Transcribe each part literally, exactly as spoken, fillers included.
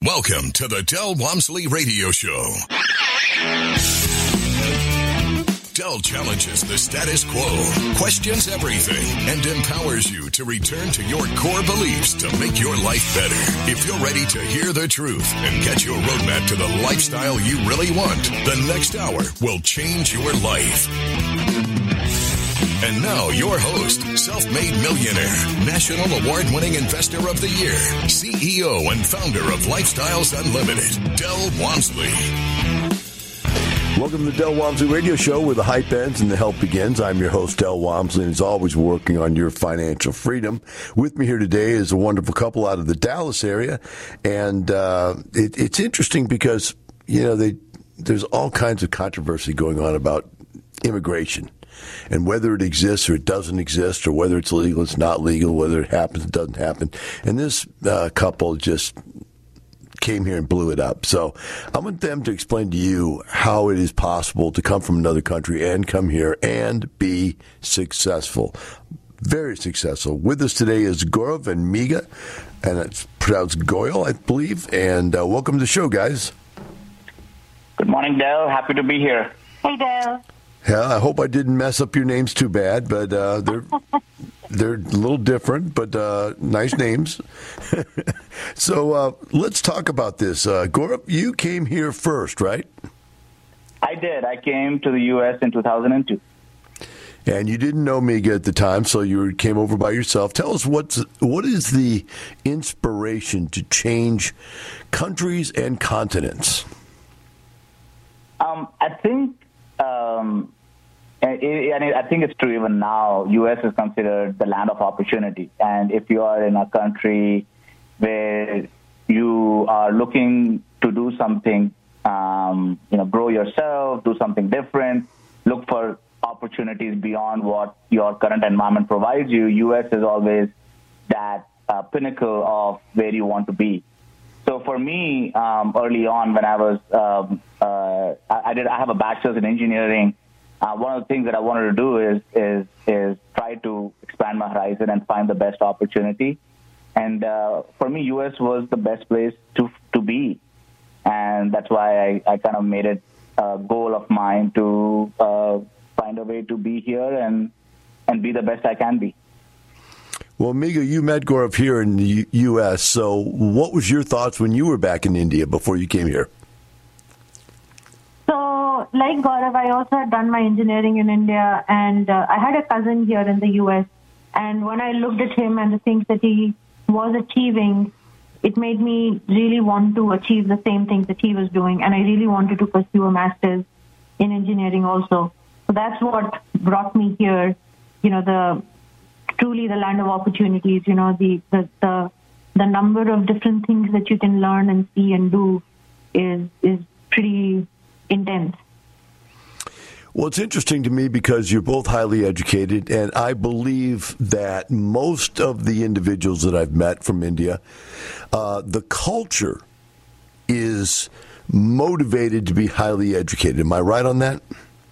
Welcome to the Del Walmsley Radio Show. Del challenges the status quo, questions everything, and empowers you to return to your core beliefs to make your life better. If you're ready to hear the truth and get your roadmap to the lifestyle you really want, the next hour will change your life. And now, your host, self-made millionaire, national award-winning investor of the year, C E O and founder of Lifestyles Unlimited, Del Walmsley. Welcome to the Del Walmsley Radio Show, where the hype ends and the help begins. I'm your host, Del Walmsley, and as always, working on your financial freedom. With me here today is a wonderful couple out of the Dallas area, and uh, it, it's interesting because, you know, they, there's all kinds of controversy going on about immigration. And whether it exists or it doesn't exist, or whether it's legal, it's not legal, whether it happens, it doesn't happen. And this uh, couple just came here and blew it up. So I want them to explain to you how it is possible to come from another country and come here and be successful. Very successful. With us today is Gaurav and Megha, and it's pronounced Goyal, I believe. And uh, welcome to the show, guys. Good morning, Del. Happy to be here. Hey, Del. Yeah, I hope I didn't mess up your names too bad, but uh, they're they're a little different, but uh, nice names. So uh, let's talk about this. Uh, Gaurav, you came here first, right? I did. I came to the U S in two thousand two. And you didn't know Megha at the time, so you came over by yourself. Tell us what's what is the inspiration to change countries and continents? Um, I think. Um, and, and I think it's true even now, U S is considered the land of opportunity. And if you are in a country where you are looking to do something, um, you know, grow yourself, do something different, look for opportunities beyond what your current environment provides you, U S is always that uh, pinnacle of where you want to be. So for me, um, early on when I was, um, uh, I, I did, I have a bachelor's in engineering. Uh, one of the things that I wanted to do is, is, is try to expand my horizon and find the best opportunity. And uh, for me, U S was the best place to to be. And that's why I, I kind of made it a goal of mine to uh, find a way to be here and, and be the best I can be. Well, Megha, you met Gaurav here in the U S, so what was your thoughts when you were back in India before you came here? So, like Gaurav, I also had done my engineering in India, and uh, I had a cousin here in the U S, and when I looked at him and the things that he was achieving, it made me really want to achieve the same things that he was doing, and I really wanted to pursue a master's in engineering also. So that's what brought me here, you know, the truly the land of opportunities, you know, the, the the the number of different things that you can learn and see and do is is pretty intense. Well, it's interesting to me because you're both highly educated, and I believe that most of the individuals that I've met from India, uh, the culture is motivated to be highly educated. Am I right on that?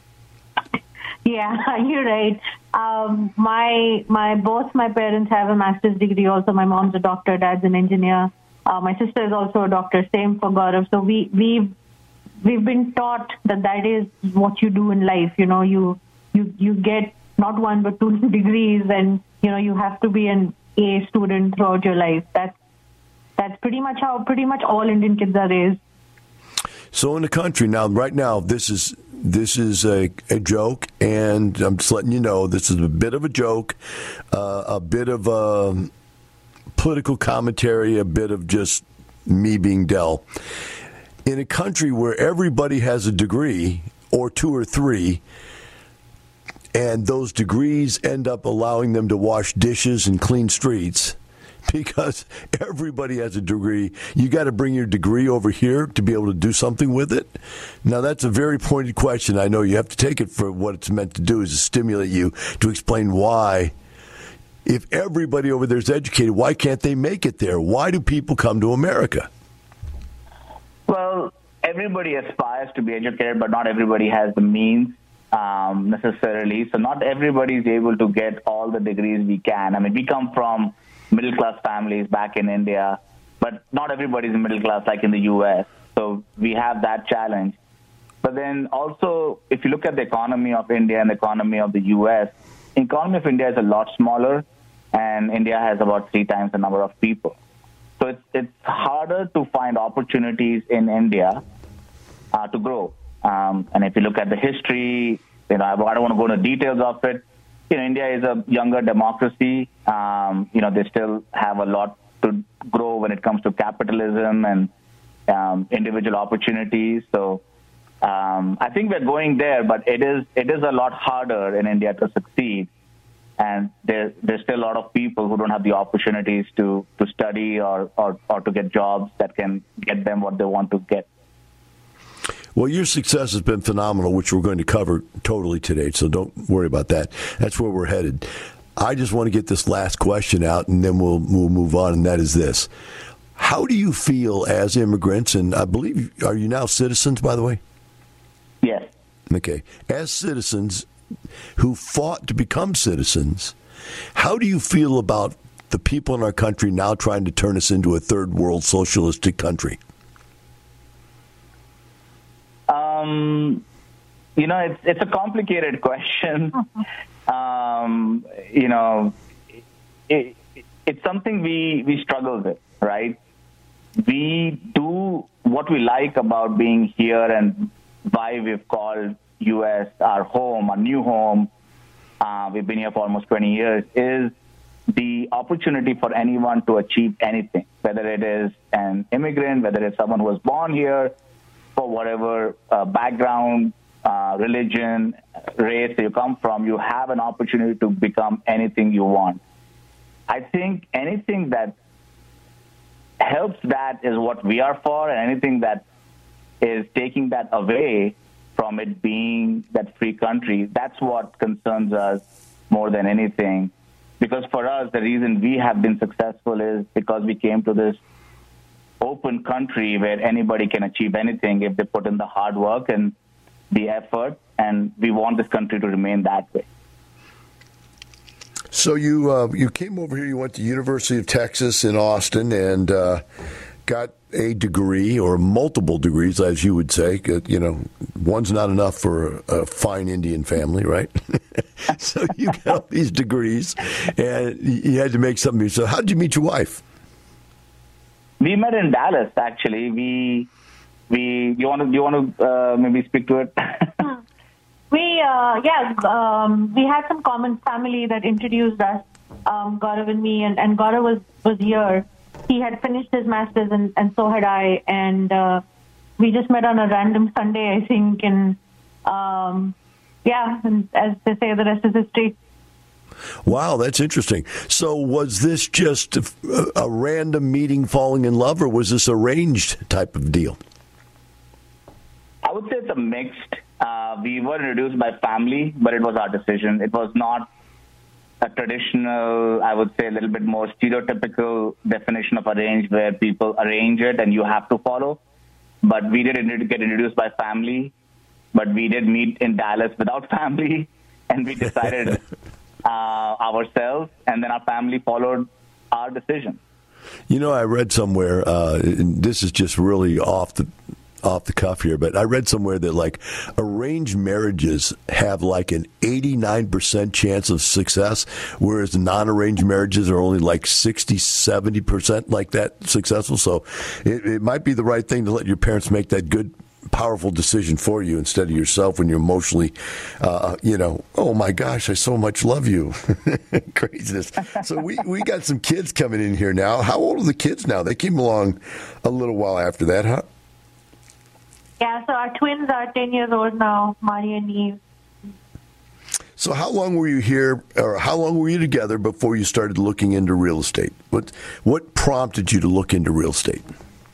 Yeah, you're right. Um, my my both my parents have a master's degree. Also, my mom's a doctor, dad's an engineer. Uh, my sister is also a doctor. Same for Gaurav. So we we we've been taught that that is what you do in life. You know, you you you get not one but two degrees, and you know you have to be an A student throughout your life. That's that's pretty much how pretty much all Indian kids are raised. So in the country now, right now, this is this is a, a joke, and I'm just letting you know this is a bit of a joke, uh, a bit of a political commentary, a bit of just me being Del. In a country where everybody has a degree or two or three, and those degrees end up allowing them to wash dishes and clean streets, because everybody has a degree. You got to bring your degree over here to be able to do something with it. Now, that's a very pointed question. I know you have to take it for what it's meant to do, is to stimulate you to explain why. If everybody over there is educated, why can't they make it there? Why do people come to America? Well, everybody aspires to be educated, but not everybody has the means um, necessarily. So not everybody is able to get all the degrees we can. I mean, we come from middle-class families back in India, but not everybody's middle class like in the U S. So we have that challenge. But then also, if you look at the economy of India and the economy of the U S, the economy of India is a lot smaller, and India has about three times the number of people. So it's it's harder to find opportunities in India uh, to grow. Um, and if you look at the history, you know, I, I don't want to go into details of it. You know, India is a younger democracy. Um, you know, they still have a lot to grow when it comes to capitalism and um, individual opportunities. So um, I think we're going there, but it is it is a lot harder in India to succeed. And there, there's still a lot of people who don't have the opportunities to, to study or, or, or to get jobs that can get them what they want to get. Well, your success has been phenomenal, which we're going to cover totally today, so don't worry about that. That's where we're headed. I just want to get this last question out, and then we'll, we'll move on, and that is this. How do you feel as immigrants, and I believe, are you now citizens, by the way? Yes. Okay. As citizens who fought to become citizens, how do you feel about the people in our country now trying to turn us into a third world socialistic country? Um, you know, it's it's a complicated question. Um, you know, it, it, it's something we, we struggle with, right? We do what we like about being here and why we've called U S our home, our new home. Uh, we've been here for almost twenty years, is the opportunity for anyone to achieve anything, whether it is an immigrant, whether it's someone who was born here, for whatever uh, background, uh, religion, race you come from, you have an opportunity to become anything you want. I think anything that helps that is what we are for, and anything that is taking that away from it being that free country, that's what concerns us more than anything. Because for us, the reason we have been successful is because we came to this open country where anybody can achieve anything if they put in the hard work and the effort, and we want this country to remain that way. So you uh, you came over here, you went to University of Texas in Austin, and uh, got a degree, or multiple degrees, as you would say. You know, one's not enough for a fine Indian family, right? So you got all these degrees, and you had to make something. So how did you meet your wife? We met in Dallas, actually. We we you want to you want to uh, maybe speak to it? we uh, yeah um, we had some common family that introduced us, um, Gaurav and me, and, and Gaurav was was here. He had finished his master's, and, and so had I, and uh, we just met on a random Sunday, I think, and um, yeah, and as they say, the rest is history. Wow, that's interesting. So was this just a, a random meeting, falling in love, or was this arranged type of deal? I would say it's a mixed. Uh, we were introduced by family, but it was our decision. It was not a traditional, I would say a little bit more stereotypical definition of arranged, where people arrange it and you have to follow. But we did get introduced by family, but we did meet in Dallas without family, and we decided uh, ourselves, and then our family followed our decision. You know, I read somewhere, uh, and this is just really off the off the cuff here, but I read somewhere that like arranged marriages have like an eighty-nine percent chance of success, whereas non-arranged marriages are only like sixty, seventy percent like that successful. So it, it might be the right thing to let your parents make that good, powerful decision for you instead of yourself when you're emotionally, uh, you know, oh my gosh, I so much love you. Craziness. So we, we got some kids coming in here now. How old are the kids now? They came along a little while after that, huh? Yeah, so our twins are ten years old now, Mari and Eve. So how long were you here, or how long were you together before you started looking into real estate? What what prompted you to look into real estate?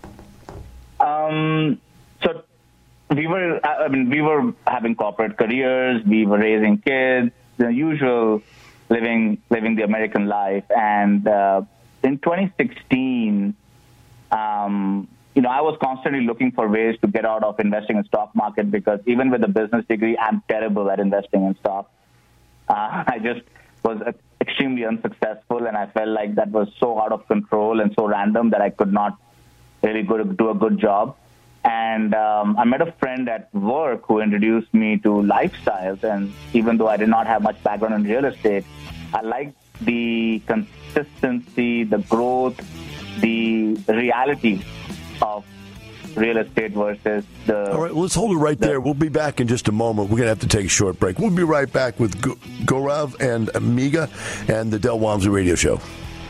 Um, so we were, I mean, we were having corporate careers, we were raising kids, the usual living living the American life. And uh, in twenty sixteen, um, you know, I was constantly looking for ways to get out of investing in stock market, because even with a business degree, I'm terrible at investing in stock. Uh, I just was extremely unsuccessful, and I felt like that was so out of control and so random that I could not really go to do a good job. And um, I met a friend at work who introduced me to lifestyles, and even though I did not have much background in real estate, I liked the consistency, the growth, the reality of real estate versus the... All right, let's hold it right the, there. We'll be back in just a moment. We're going to have to take a short break. We'll be right back with Gaurav and Megha and the Del Walmsley Radio Show.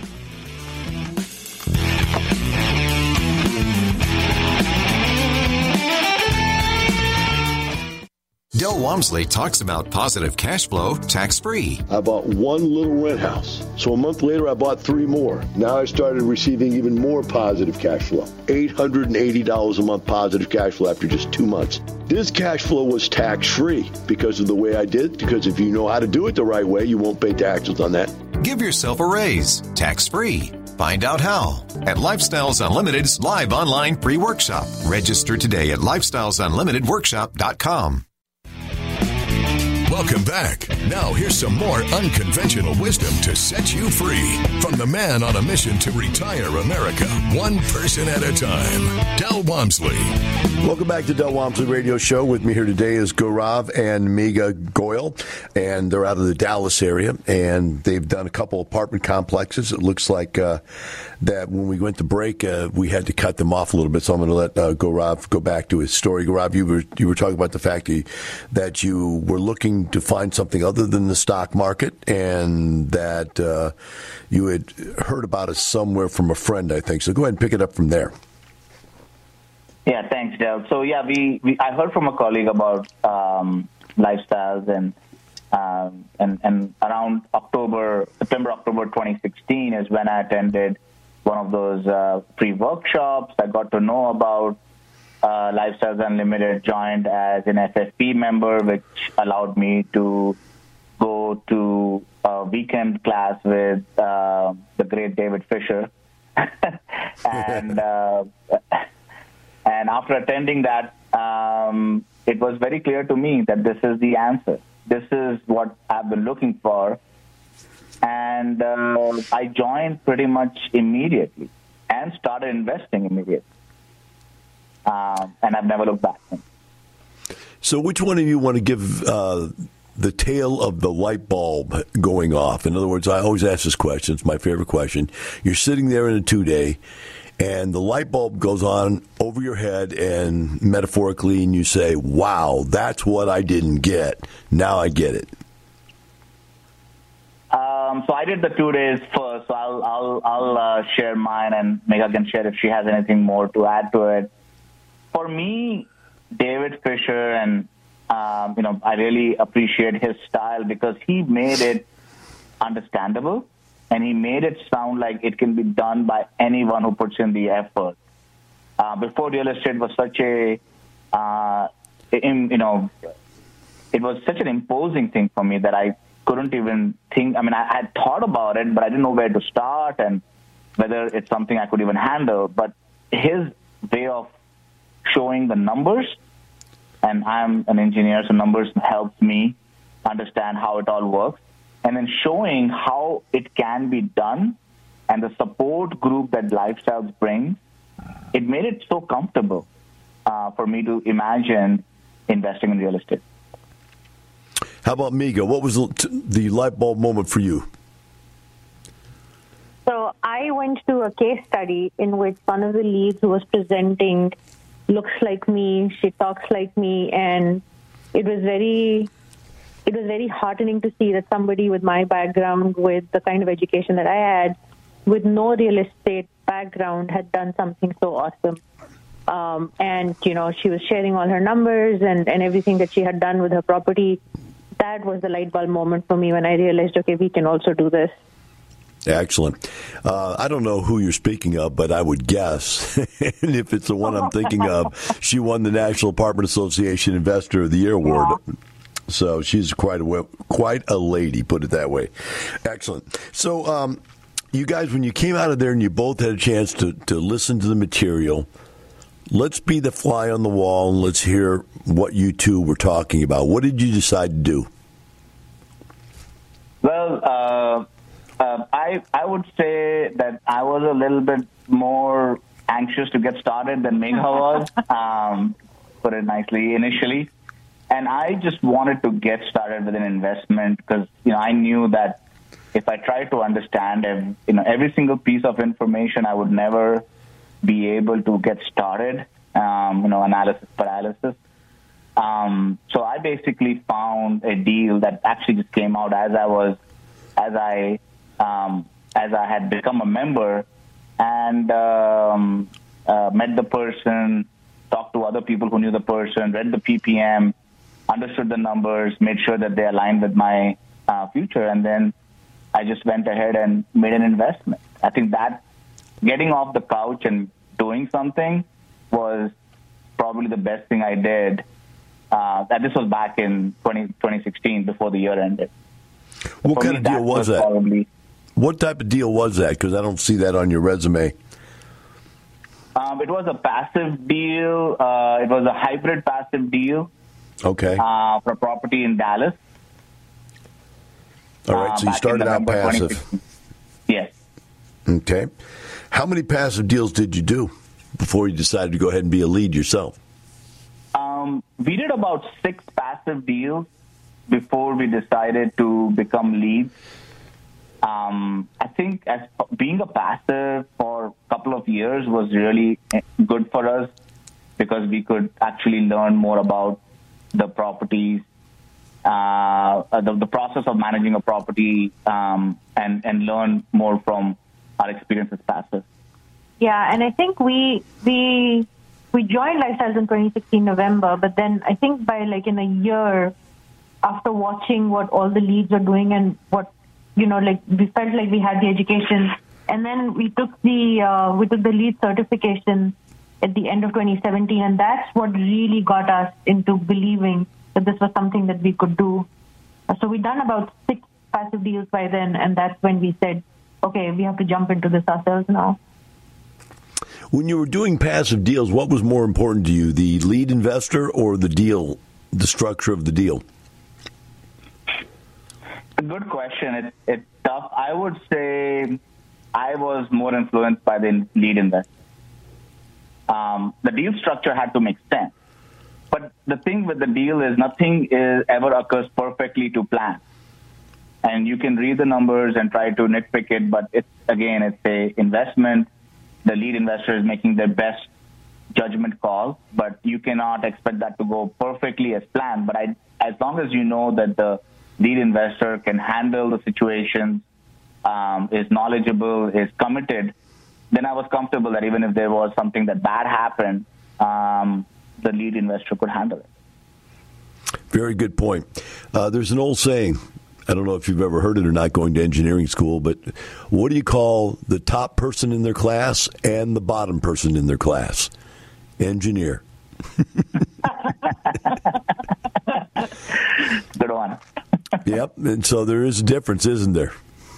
Del Walmsley talks about positive cash flow tax-free. I bought one little rent house. So a month later, I bought three more. Now I started receiving even more positive cash flow. eight hundred eighty dollars a month positive cash flow after just two months. This cash flow was tax-free because of the way I did it, because if you know how to do it the right way, you won't pay taxes on that. Give yourself a raise, tax-free. Find out how at Lifestyles Unlimited's live online free workshop. Register today at lifestyles unlimited workshop dot com. Welcome back. Now here's some more unconventional wisdom to set you free from the man on a mission to retire America, one person at a time, Del Walmsley. Welcome back to Del Walmsley Radio Show. With me here today is Gaurav and Megha Goyal, and they're out of the Dallas area, and they've done a couple apartment complexes. It looks like uh, that when we went to break, uh, we had to cut them off a little bit, so I'm going to let uh, Gaurav go back to his story. Gaurav, you were you were talking about the fact that you were looking to find something other than the stock market, and that uh, you had heard about it somewhere from a friend, I think. So go ahead and pick it up from there. Yeah, thanks, Del. So yeah, we, we I heard from a colleague about um, lifestyles, and um, and and around October, September, October twenty sixteen is when I attended one of those uh, free workshops. I got to know about Uh, Lifestyles Unlimited, joined as an S F P member, which allowed me to go to a weekend class with uh, the great David Fisher. and uh, and after attending that, um, it was very clear to me that this is the answer. This is what I've been looking for. And uh, I joined pretty much immediately and started investing immediately. Um, and I've never looked back. So which one of you want to give uh, the tale of the light bulb going off? In other words, I always ask this question. It's my favorite question. You're sitting there in a two-day, and the light bulb goes on over your head, and metaphorically, and you say, wow, that's what I didn't get. Now I get it. Um, so I did the two days first, so I'll, I'll, I'll uh, share mine, and Megha can share if she has anything more to add to it. For me, David Fisher, and um, you know, I really appreciate his style because he made it understandable, and he made it sound like it can be done by anyone who puts in the effort. Uh, before real estate was such a, uh, in, you know, it was such an imposing thing for me that I couldn't even think. I mean, I had thought about it, but I didn't know where to start and whether it's something I could even handle. But his way of showing the numbers, and I'm an engineer, so numbers helps me understand how it all works, and then showing how it can be done and the support group that Lifestyles brings, it made it so comfortable uh, for me to imagine investing in real estate. How about Megha? What was the, the light bulb moment for you? So I went to a case study in which one of the leads who was presenting looks like me, she talks like me, and it was very, it was very heartening to see that somebody with my background, with the kind of education that I had, with no real estate background, had done something so awesome. Um, and, you know, she was sharing all her numbers and, and everything that she had done with her property. That was the light bulb moment for me when I realized, okay, we can also do this. Excellent. Uh, I don't know who you're speaking of, but I would guess, and if it's the one I'm thinking of, she won the National Apartment Association Investor of the Year Award. Yeah. So she's quite a quite a lady, put it that way. Excellent. So um, you guys, when you came out of there and you both had a chance to, to listen to the material, let's be the fly on the wall and let's hear what you two were talking about. What did you decide to do? Well, uh I, I would say that I was a little bit more anxious to get started than Megha was, um, put it nicely, initially. And I just wanted to get started with an investment because, you know, I knew that if I tried to understand, every, you know, every single piece of information, I would never be able to get started, um, you know, analysis paralysis. Um, so I basically found a deal that actually just came out as I was, as I, um, as I had become a member and um, uh, met the person, talked to other people who knew the person, read the P P M, understood the numbers, made sure that they aligned with my uh, future, and then I just went ahead and made an investment. I think that getting off the couch and doing something was probably the best thing I did. Uh, that this was back in twenty sixteen, before the year ended. What For kind me, of deal that was, was that? Probably, what type of deal was that? Because I don't see that on your resume. um, it was a passive deal. Uh, it was a hybrid passive deal. Okay. Uh, for a property in Dallas. All right, uh, so you back started in out November twenty passive. sixteen. Yes. Okay. How many passive deals did you do before you decided to go ahead and be a lead yourself? Um, we did about six passive deals before we decided to become leads. Um, I think as being a passive for a couple of years was really good for us because we could actually learn more about the properties, uh, the, the process of managing a property, um, and, and learn more from our experience as passive. Yeah, and I think we we we joined Lifestyles in twenty sixteen November, but then I think by like in a year after watching what all the leads are doing and what, you know, like we felt like we had the education, and then we took the uh, we took the lead certification at the end of twenty seventeen, and that's what really got us into believing that this was something that we could do. So we done about six passive deals by then, and that's when we said, okay, we have to jump into this ourselves now. When you were doing passive deals, what was more important to you, the lead investor or the deal, the structure of the deal? A good question. It, it's tough. I would say I was more influenced by the lead investor. Um, the deal structure had to make sense. But the thing with the deal is nothing is, ever occurs perfectly to plan. And you can read the numbers and try to nitpick it, but it's, again, it's a investment. The lead investor is making their best judgment call, but you cannot expect that to go perfectly as planned. But I, as long as you know that the lead investor can handle the situation, um, is knowledgeable, is committed, then I was comfortable that even if there was something that bad happened, um, the lead investor could handle it. Very good point. Uh, there's an old saying, I don't know if you've ever heard it or not going to engineering school, but what do you call the top person in their class and the bottom person in their class? Engineer. Good one. Yep, and so there is a difference, isn't there?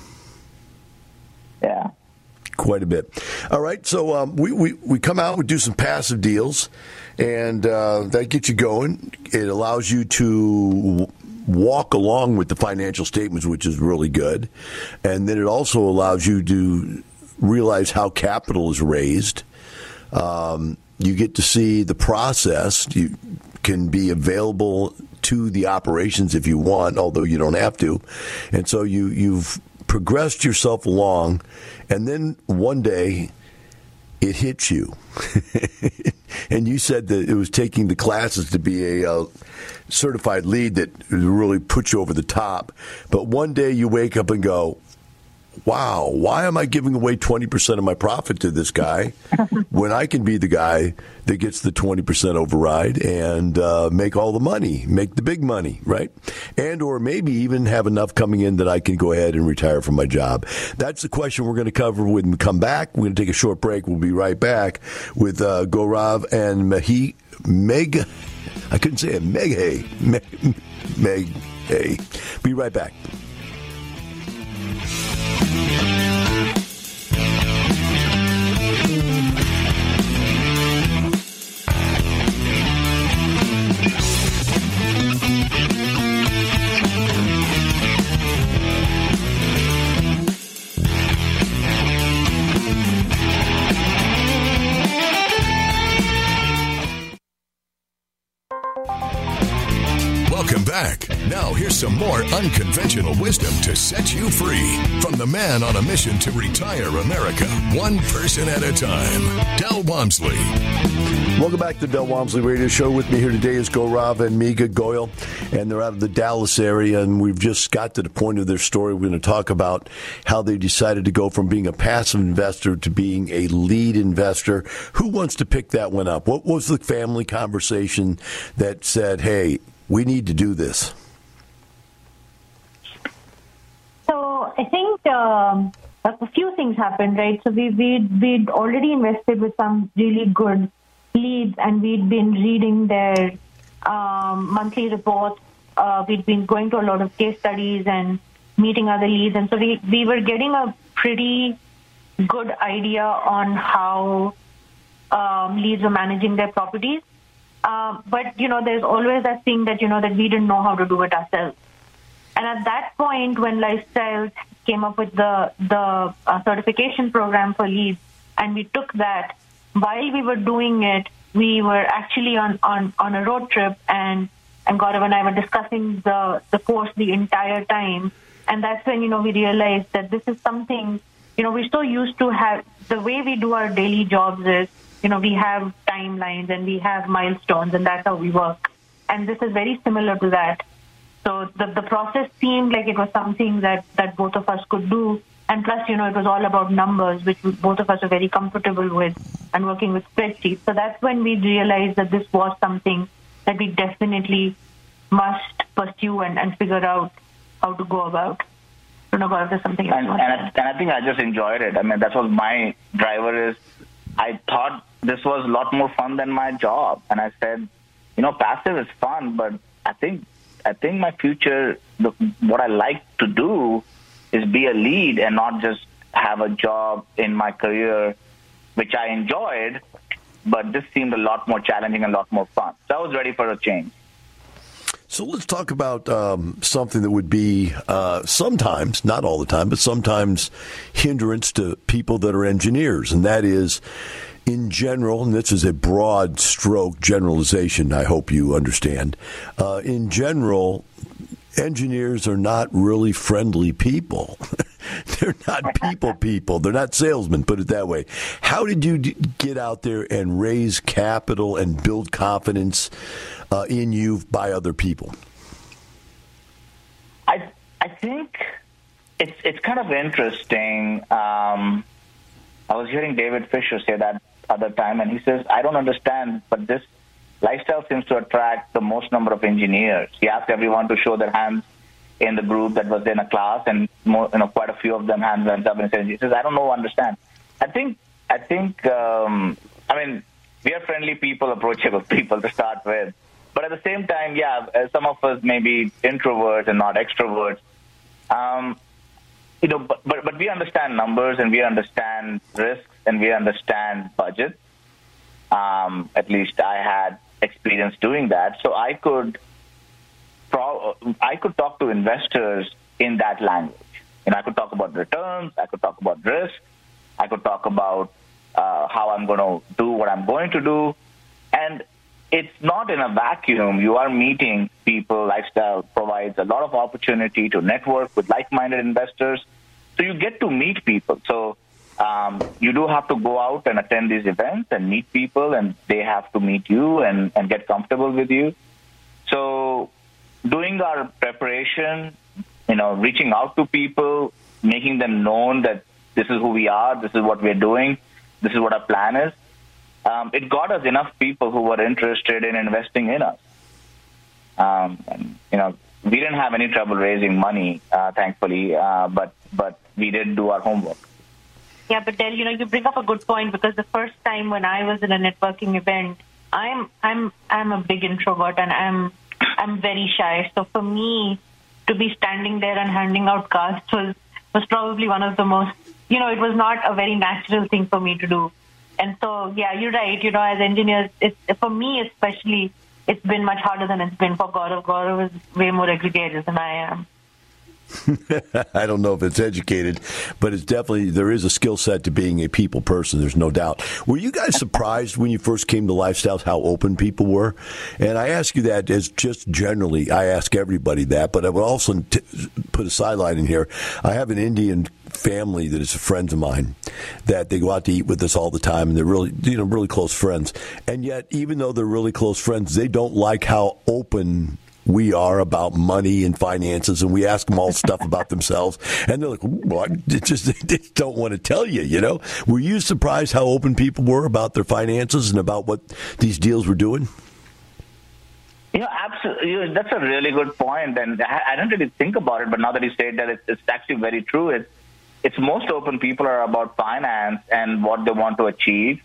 Yeah. Quite a bit. All right, so um, we, we, we come out, we do some passive deals, and uh, that gets you going. It allows you to walk along with the financial statements, which is really good. And then it also allows you to realize how capital is raised. Um, you get to see the process. You can be available to the operations if you want, although you don't have to. And so you, you've progressed yourself along, and then one day it hits you. And you said that it was taking the classes to be a uh, certified lead that really put you over the top. But one day you wake up and go, wow, why am I giving away twenty percent of my profit to this guy when I can be the guy that gets the twenty percent override and uh, make all the money, make the big money, right? And or maybe even have enough coming in that I can go ahead and retire from my job. That's the question we're going to cover when we come back. We're going to take a short break. We'll be right back with uh, Gaurav and Mahi, Meg. I couldn't say it. Meg Hay. Meg, Meg Hay. Be right back. Welcome back. Now here's some more unconventional wisdom to set you free from the man on a mission to retire America, one person at a time, Del Walmsley. Welcome back to the Del Walmsley Radio Show. With me here today is Gaurav and Megha Goyal, and they're out of the Dallas area, and we've just got to the point of their story. We're going to talk about how they decided to go from being a passive investor to being a lead investor. Who wants to pick that one up? What was the family conversation that said, hey, we need to do this? So I think um, a few things happened, right? So we, we'd, we'd already invested with some really good leads, and we'd been reading their um, monthly reports. Uh, we'd been going to a lot of case studies and meeting other leads. And so we, we were getting a pretty good idea on how um, leads were managing their properties. Uh, but, you know, there's always that thing that, you know, that we didn't know how to do it ourselves. And at that point, when Lifestyles came up with the, the uh, certification program for leads, and we took that, while we were doing it, we were actually on, on, on a road trip, and, and Gaurav and I were discussing the, the course the entire time. And that's when, you know, we realized that this is something, you know, we're so used to have, the way we do our daily jobs is, you know, we have timelines and we have milestones, and that's how we work. And this is very similar to that. So the, the process seemed like it was something that, that both of us could do. And plus, you know, it was all about numbers, which both of us are very comfortable with, and working with spreadsheets. So that's when we realized that this was something that we definitely must pursue and, and figure out how to go about. I don't know if there's something else. And, and, I, and I think I just enjoyed it. I mean, that's what my driver is. I thought this was a lot more fun than my job. And I said, you know, passive is fun, but I think I think my future, the, what I like to do is be a lead and not just have a job in my career, which I enjoyed, but this seemed a lot more challenging and a lot more fun. So I was ready for a change. So let's talk about um, something that would be uh, sometimes, not all the time, but sometimes hindrance to people that are engineers, and that is, in general, and this is a broad stroke generalization, I hope you understand, uh, in general, engineers are not really friendly people. They're not people people. They're not salesmen, put it that way. How did you d- get out there and raise capital and build confidence uh, in you by other people? I I think it's it's kind of interesting. Um, I was hearing David Fisher say that other time, and he says, I don't understand, but this lifestyle seems to attract the most number of engineers. He asked everyone to show their hands in the group that was in a class, and more, you know, quite a few of them hands went up and said, he says, I don't know, understand. I think, I think, um, I mean, we are friendly people, approachable people to start with. But at the same time, yeah, some of us may be introverts and not extroverts. Um, you know, but, but, but we understand numbers, and we understand risks, and we understand budgets. Um, at least I had experience doing that. So I could pro- I could talk to investors in that language. And I could talk about returns, I could talk about risk, I could talk about uh, how I'm going to do what I'm going to do. And it's not in a vacuum. You are meeting people. Lifestyle provides a lot of opportunity to network with like-minded investors. So you get to meet people. So um, you do have to go out and attend these events and meet people, and they have to meet you and, and get comfortable with you. So doing our preparation, you know, reaching out to people, making them known that this is who we are, this is what we're doing, this is what our plan is, um, it got us enough people who were interested in investing in us. Um, and, you know, we didn't have any trouble raising money, uh, thankfully, uh, but but we did do our homework. Yeah, but Del, you know, you bring up a good point, because the first time when I was in a networking event, I'm I'm I'm a big introvert, and I'm I'm very shy. So for me to be standing there and handing out cards was was probably one of the most, you know, it was not a very natural thing for me to do. And so, yeah, you're right. You know, as engineers, it's, for me especially, it's been much harder than it's been for Gaurav. Gaurav is way more egregious than I am. I don't know if it's educated, but it's definitely, there is a skill set to being a people person. There's no doubt. Were you guys surprised when you first came to Lifestyles how open people were? And I ask you that as just generally, I ask everybody that, but I would also t- put a sideline in here. I have an Indian family that is friends of mine that they go out to eat with us all the time, and they're really, you know, really close friends. And yet, even though they're really close friends, they don't like how open we are about money and finances, and we ask them all stuff about themselves, and they're like, "What?" It just they just don't want to tell you. You know, were you surprised how open people were about their finances and about what these deals were doing? You know, absolutely. You know, that's a really good point, and I, I didn't really think about it, but now that you say that, it's, it's actually very true. It's it's most open people are about finance and what they want to achieve.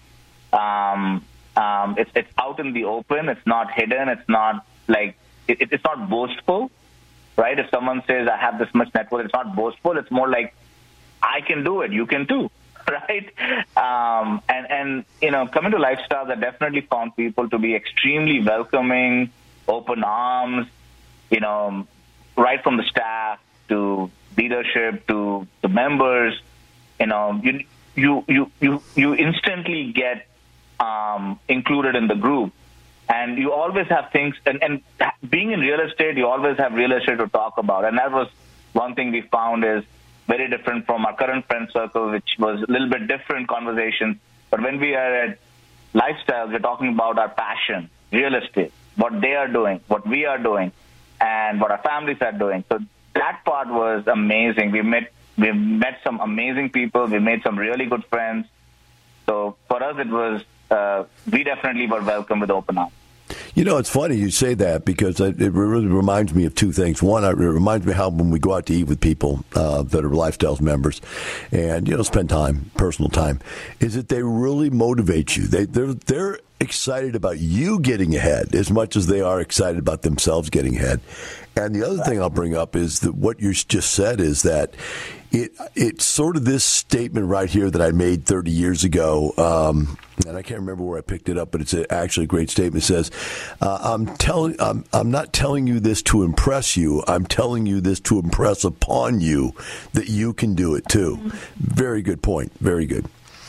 Um, um, it's it's out in the open. It's not hidden. It's not like It, it's not boastful, right? If someone says, I have this much net worth, it's not boastful. It's more like, I can do it. You can too, right? Um, and, and, you know, coming to Lifestyles, I definitely found people to be extremely welcoming, open arms, you know, right from the staff to leadership to the members. You know, you, you, you, you, you instantly get um, included in the group. And you always have things, and, and being in real estate, you always have real estate to talk about. And that was one thing we found is very different from our current friend circle, which was a little bit different conversation. But when we are at Lifestyles, we're talking about our passion, real estate, what they are doing, what we are doing, and what our families are doing. So that part was amazing. We met, we met some amazing people. We made some really good friends. So for us, it was, Uh, we definitely were welcome with open arms. You know, it's funny you say that because it really reminds me of two things. One, it reminds me how when we go out to eat with people uh, that are Lifestyles members and, you know, spend time, personal time, is that they really motivate you. They, they're, they're excited about you getting ahead as much as they are excited about themselves getting ahead. And the other thing I'll bring up is that what you just said is that it it's sort of this statement right here that I made thirty years ago, um, and I can't remember where I picked it up, but it's a, actually a great statement. It says, uh, "I'm telling, I'm, I'm not telling you this to impress you. I'm telling you this to impress upon you that you can do it too." Very good point. Very good.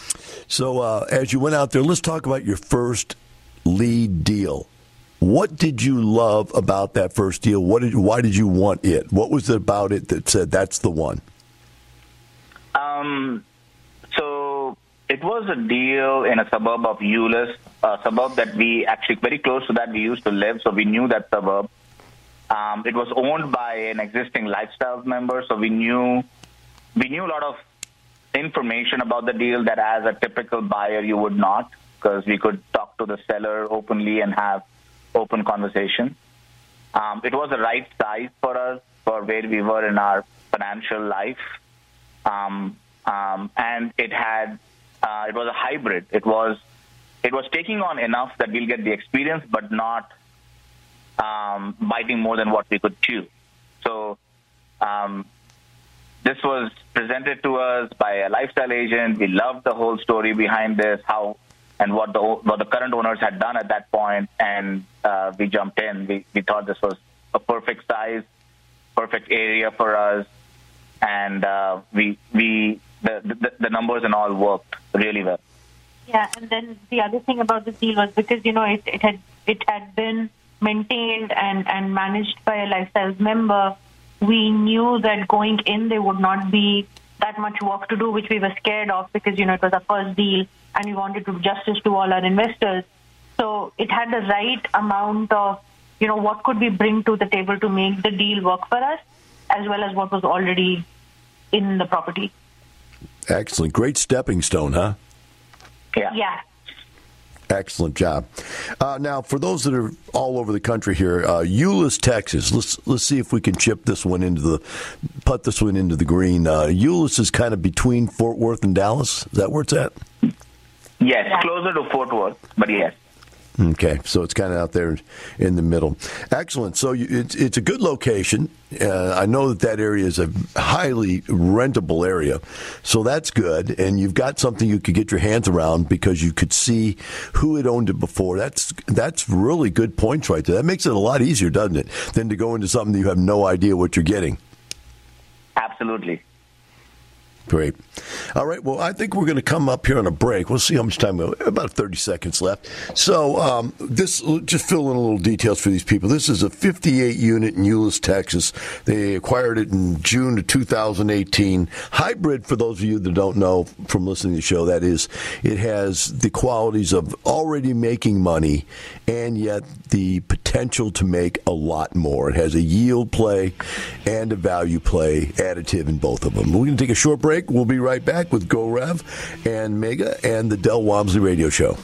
So uh, as you went out there, let's talk about your first lead deal. What did you love about that first deal? What did, why did you want it? What was it about it that said that's the one? Um, so it was a deal in a suburb of Euless, a suburb that we actually very close to that we used to live, so we knew that suburb. Um, it was owned by an existing Lifestyles member, so we knew we knew a lot of information about the deal that as a typical buyer you would not, because we could talk to the seller openly and have open conversation. Um, it was the right size for us for where we were in our financial life. Um, um, and it had, uh, it was a hybrid. It was, it was taking on enough that we'll get the experience, but not um, biting more than what we could chew. So um, this was presented to us by a lifestyle agent. We loved the whole story behind this, how and what the what the current owners had done at that point, and uh, we jumped in. We we thought this was a perfect size, perfect area for us. And uh, we we the, the the numbers and all worked really well. Yeah, and then the other thing about this deal was because you know it, it had it had been maintained and, and managed by a Lifestyles member. We knew that going in there would not be that much work to do, which we were scared of because you know it was our first deal and we wanted to do justice to all our investors. So it had the right amount of you know what could we bring to the table to make the deal work for us, as well as what was already in the property. Excellent. Great stepping stone, huh? Yeah. Yeah. Excellent job. Uh, now, for those that are all over the country here, uh, Euless, Texas. Let's let's see if we can chip this one into the, put this one into the green. Uh, Euless is kind of between Fort Worth and Dallas. Is that where it's at? Yes, closer to Fort Worth, but yes. Okay, so it's kind of out there in the middle. Excellent. So you, it's it's a good location. Uh, I know that that area is a highly rentable area, so that's good. And you've got something you could get your hands around because you could see who had owned it before. That's that's really good points right there. That makes it a lot easier, doesn't it, than to go into something that you have no idea what you're getting. Absolutely. Great. All right. Well, I think we're going to come up here on a break. We'll see how much time we have. About thirty seconds left. So um, this, just fill in a little details for these people. This is a fifty-eight unit in Euless, Texas. They acquired it in June of two thousand eighteen. Hybrid, for those of you that don't know from listening to the show, that is, it has the qualities of already making money and yet the potential to make a lot more. It has a yield play and a value play additive in both of them. We're going to take a short break. We'll be right back with GoRev and Mega and the Del Walmsley Radio Show.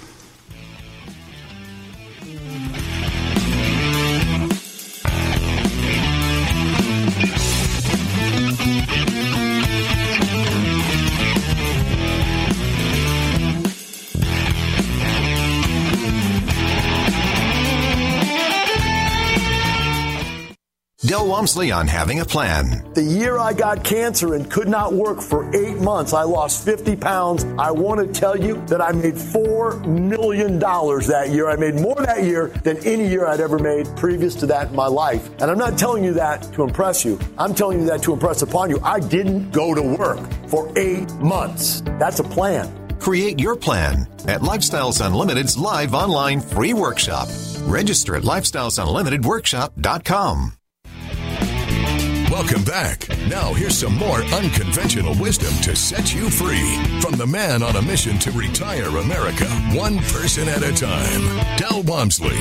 Del Walmsley on Having a Plan. The year I got cancer and could not work for eight months, I lost fifty pounds. I want to tell you that I made four million dollars that year. I made more that year than any year I'd ever made previous to that in my life. And I'm not telling you that to impress you. I'm telling you that to impress upon you. I didn't go to work for eight months. That's a plan. Create your plan at Lifestyles Unlimited's live online free workshop. Register at lifestyles unlimited workshop dot com. Welcome back. Now here's some more unconventional wisdom to set you free from the man on a mission to retire America, one person at a time, Del Walmsley.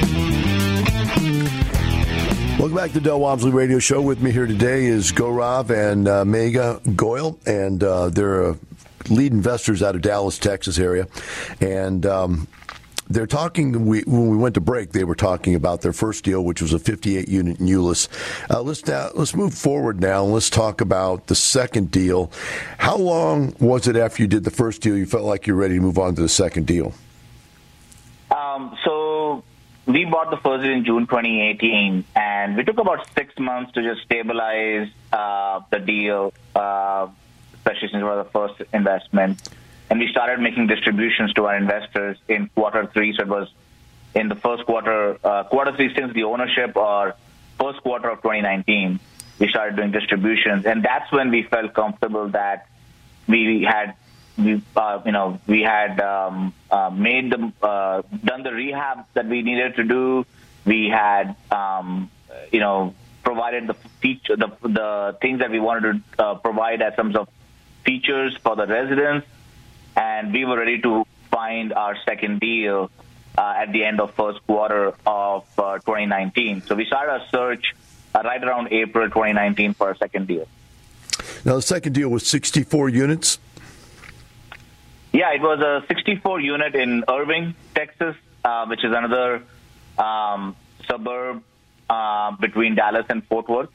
Welcome back to the Del Walmsley Radio Show. With me here today is GoRev and uh, Mega Goyal, and uh, they're uh, lead investors out of Dallas, Texas area, and um, they're talking, we, when we went to break, they were talking about their first deal, which was a fifty-eight unit in Euless. Uh, let's now, let's move forward now, and let's talk about the second deal. How long was it after you did the first deal you felt like you're ready to move on to the second deal? Um, so we bought the first deal in June twenty eighteen, and we took about six months to just stabilize uh, the deal, uh, especially since it was the first investment. And we started making distributions to our investors in quarter three. So it was in the first quarter, uh, quarter three since the ownership, or first quarter of twenty nineteen, we started doing distributions. And that's when we felt comfortable that we had, we, uh, you know, we had um, uh, made the, uh, done the rehab that we needed to do. We had, um, you know, provided the feature, the, the things that we wanted to uh, provide as terms of features for the residents. And we were ready to find our second deal uh, at the end of first quarter of uh, twenty nineteen. So we started our search uh, right around April twenty nineteen for a second deal. Now, the second deal was sixty-four units? Yeah, it was a sixty-four unit in Irving, Texas, uh, which is another um, suburb uh, between Dallas and Fort Worth.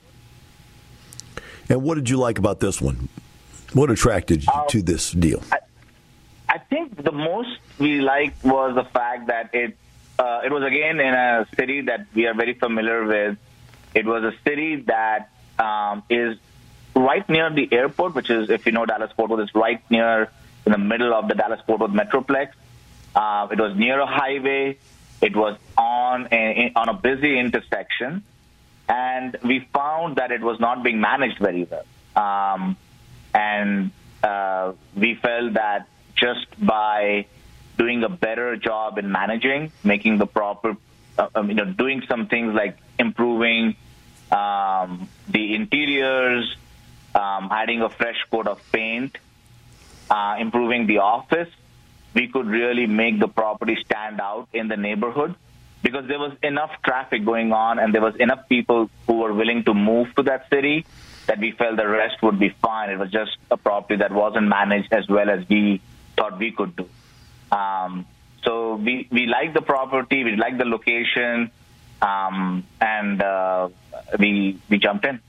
And what did you like about this one? What attracted you uh, to this deal? I, I think the most we liked was the fact that it uh, it was, again, in a city that we are very familiar with. It was a city that um, is right near the airport, which is, if you know Dallas-Fort Worth, it's right near in the middle of the Dallas-Fort Worth Metroplex. Uh, it was near a highway. It was on a, on a busy intersection. And we found that it was not being managed very well. Um, and uh, we felt that just by doing a better job in managing, making the proper, uh, you know, doing some things like improving um, the interiors, um, adding a fresh coat of paint, uh, improving the office, we could really make the property stand out in the neighborhood, because there was enough traffic going on and there was enough people who were willing to move to that city that we felt the rest would be fine. It was just a property that wasn't managed as well as we thought we could do. Um, so we, we liked the property, we liked the location, um, and uh, we we jumped in.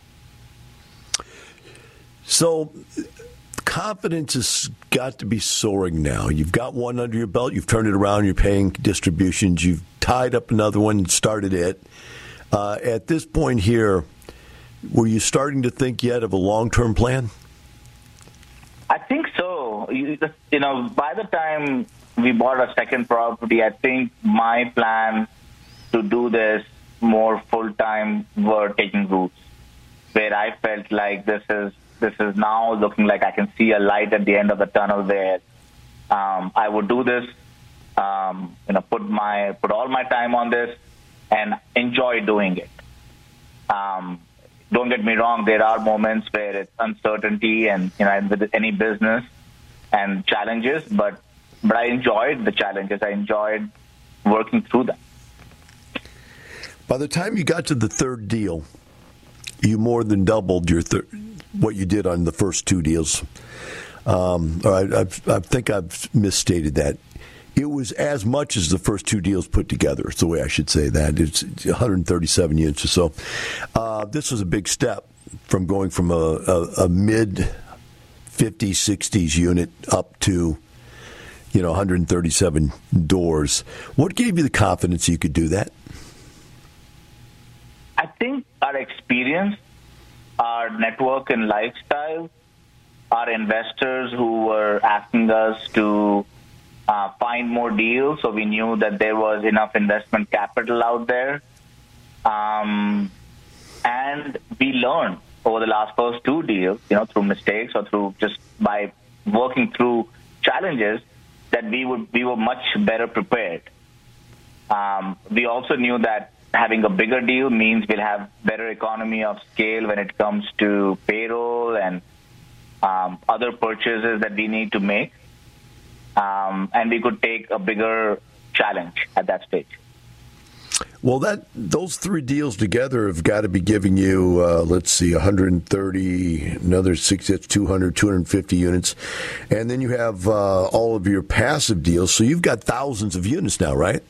So confidence has got to be soaring now. You've got one under your belt, you've turned it around, you're paying distributions, you've tied up another one and started it. Uh, at this point here, were you starting to think yet of a long-term plan? I think so. You, you know, by the time we bought a second property, I think my plan to do this more full-time were taking roots. where I felt like this is this is now looking like I can see a light at the end of the tunnel there. Um, I would do this, um, you know, put my put all my time on this and enjoy doing it. Um, don't get me wrong, there are moments where it's uncertainty and, you know, with any business and challenges, but but I enjoyed the challenges. I enjoyed working through them. By the time you got to the third deal, you more than doubled your thir- what you did on the first two deals. Um, or I, I, I think I've misstated that. It was as much as the first two deals put together. It's the way I should say that. It's one hundred thirty-seven units or so. Uh, this was a big step from going from a, a, a mid fifties, sixties unit up to, you know, one hundred thirty-seven doors. What gave you the confidence you could do that? I think our experience, our network and lifestyle, our investors who were asking us to uh, find more deals, so we knew that there was enough investment capital out there. Um, and we learned over the last first two deals, you know, through mistakes or through just by working through challenges, that we would we were much better prepared. Um, we also knew that having a bigger deal means we'll have better economy of scale when it comes to payroll and um, other purchases that we need to make. Um, and we could take a bigger challenge at that stage. Well, that those three deals together have got to be giving you, uh, let's see, one hundred thirty, another six, that's two hundred, two hundred fifty units. And then you have uh, all of your passive deals. So you've got thousands of units now, right?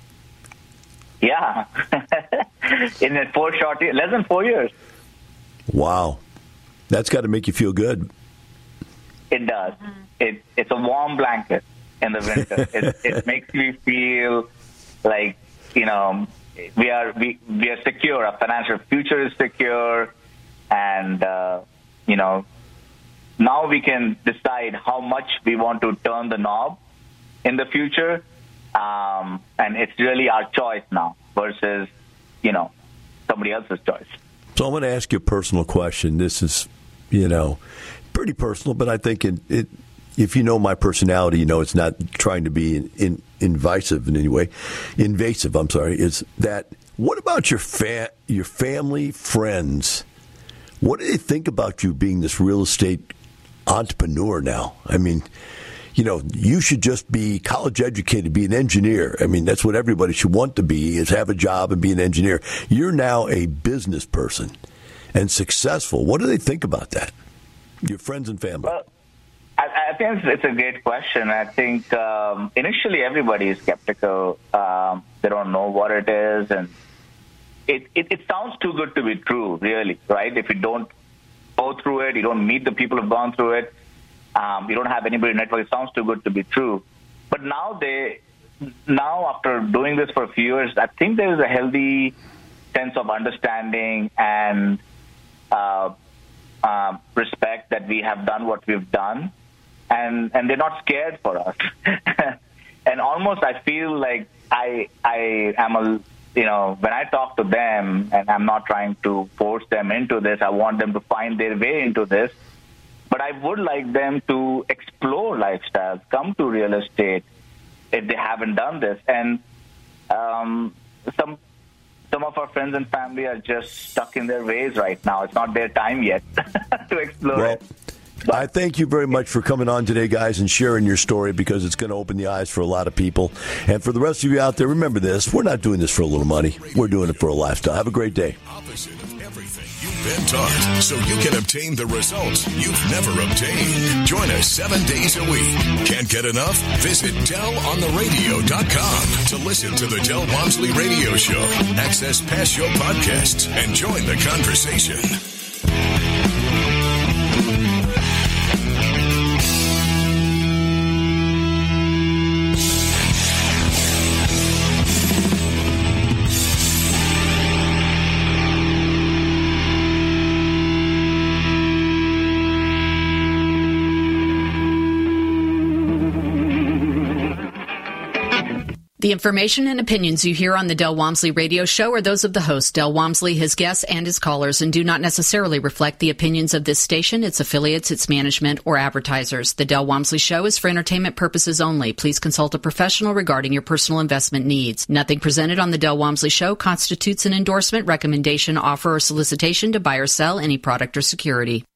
Yeah. In a four short years, less than four years. Wow. That's got to make you feel good. It does. It, it's a warm blanket in the winter. it, it makes me feel like, you know, we are we, we are secure. Our financial future is secure. And, uh, you know, now we can decide how much we want to turn the knob in the future. Um, and it's really our choice now versus, you know, somebody else's choice. So I'm going to ask you a personal question. This is, you know, pretty personal, but I think it, it if you know my personality, you know it's not trying to be in, in, invasive in any way. Invasive, I'm sorry. Is that, what about your fa- your family, friends? What do they think about you being this real estate entrepreneur now? I mean, you know, you should just be college educated, be an engineer. I mean, that's what everybody should want to be, is have a job and be an engineer. You're now a business person and successful. What do they think about that? Your friends and family. Well, I, I think it's, it's a great question. I think um, initially everybody is skeptical. Um, they don't know what it is. And it, it, it sounds too good to be true, really, right? If you don't go through it, you don't meet the people who've gone through it, Um, you don't have anybody in the network. It sounds too good to be true. But now they, now after doing this for a few years, I think there is a healthy sense of understanding and uh, uh, respect that we have done what we've done, and and they're not scared for us. And almost I feel like I I am a you know when I talk to them, and I'm not trying to force them into this. I want them to find their way into this. But I would like them to explore lifestyles, come to real estate if they haven't done this. And um, some some of our friends and family are just stuck in their ways right now. It's not their time yet to explore well, it. But I thank you very much for coming on today, guys, and sharing your story, because it's going to open the eyes for a lot of people. And for the rest of you out there, remember this. We're not doing this for a little money. We're doing it for a lifestyle. Have a great day. Opposite of everything you've been taught, so you can obtain the results you've never obtained. Join us seven days a week. Can't get enough? Visit Del On The Radio dot com to listen to the Del Walmsley Radio Show, access past show podcasts, and join the conversation. The information and opinions you hear on the Del Walmsley Radio Show are those of the host, Del Walmsley, his guests, and his callers, and do not necessarily reflect the opinions of this station, its affiliates, its management, or advertisers. The Del Walmsley Show is for entertainment purposes only. Please consult a professional regarding your personal investment needs. Nothing presented on the Del Walmsley Show constitutes an endorsement, recommendation, offer, or solicitation to buy or sell any product or security.